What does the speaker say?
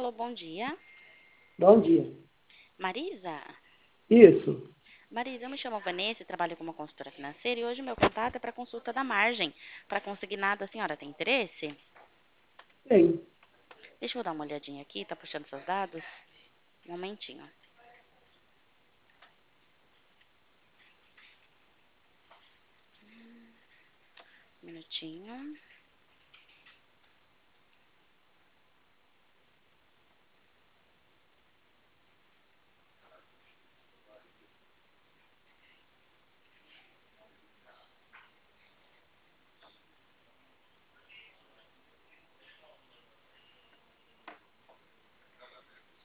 Alô, bom dia. Bom dia. Marisa? Isso, Marisa, eu me chamo Vanessa e trabalho como consultora financeira e hoje o meu contato é para consulta da margem. Para consignado, a senhora tem interesse? tem. Deixa eu dar uma olhadinha aqui, tá puxando seus dados? Um momentinho. Um minutinho.